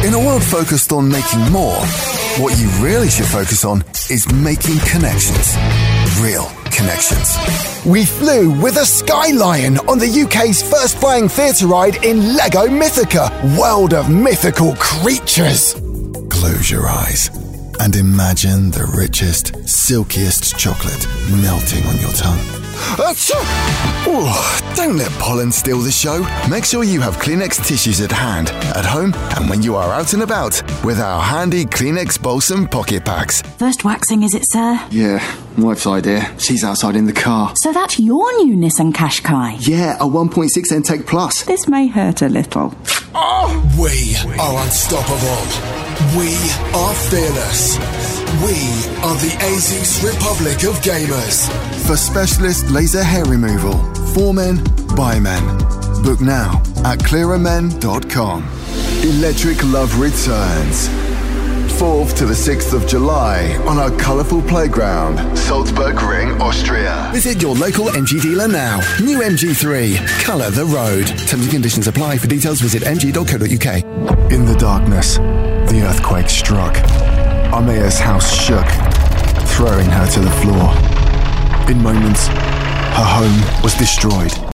In a world focused on making more, what you really should focus on is making connections. Real connections. We flew with a Sky Lion on the UK's first flying theatre ride in LEGO Mythica, World of Mythical Creatures. Close your eyes and imagine the richest, silkiest chocolate melting on your tongue. Ooh, don't let pollen steal the show. Make sure you have Kleenex tissues at hand, at home, and when you are out and about with our handy Kleenex Balsam Pocket Packs. First waxing, is it, sir? Yeah, wife's idea. She's outside in the car. So that's your new Nissan Qashqai? Yeah, a 1.6 N-Tech Plus. This may hurt a little. We are unstoppable. We are fearless. We are the Asus Republic of Gamers. For specialist laser hair removal, for men, by men. Book now at clearermen.com. Electric Love returns. 4th to the 6th of July on our colourful playground, Salzburg Ring, Austria. Visit your local MG dealer now. New MG3. Colour the road. Terms and conditions apply. For details, visit mg.co.uk. In the darkness, the earthquake struck. Amaya's house shook, throwing her to the floor. In moments, her home was destroyed.